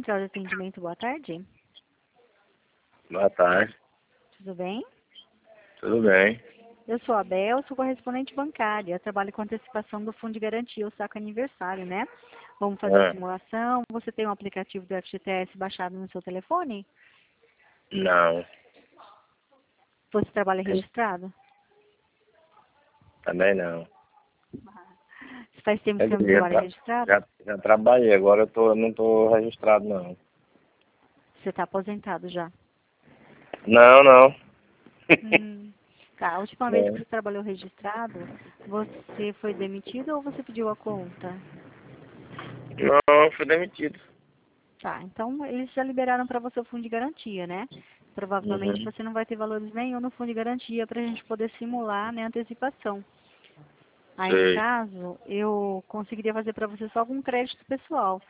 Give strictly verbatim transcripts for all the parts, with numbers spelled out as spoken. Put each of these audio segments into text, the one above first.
Central de Atendimento, boa tarde. Boa tarde. Tudo bem? Tudo bem? Eu sou a Bel, sou correspondente bancária. Trabalho com antecipação do Fundo de Garantia, o saco aniversário, né? Vamos fazer a Ah, simulação. Você tem um aplicativo do F G T S baixado no seu telefone? não. Você trabalha registrado? Também não. Faz tempo Quer que você não dizer, já, trabalha tra- registrado? já, já trabalhei, agora eu tô, não estou registrado, não. Você está aposentado já. Não, não. Hum. Tá, a última vez que É. você trabalhou registrado, você foi demitido ou você pediu a conta? Não, fui demitido. Tá, então eles já liberaram para você o fundo de garantia, né? Provavelmente Uhum. você não vai ter valores nenhum no fundo de garantia para a gente poder simular, né, antecipação. Aí, no Sei. caso, eu conseguiria fazer para você só algum crédito pessoal.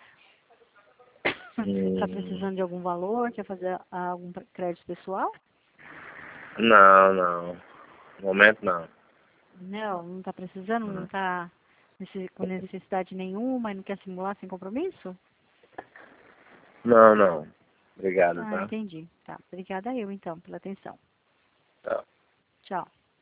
Está Hum, precisando de algum valor? Quer fazer algum crédito pessoal? não, não. No momento, não. Não, não está precisando, não está com necessidade nenhuma e não quer simular sem compromisso? Não, não. Obrigado, Ah, tá? entendi. Tá, obrigada eu então pela atenção. Tá. Tchau.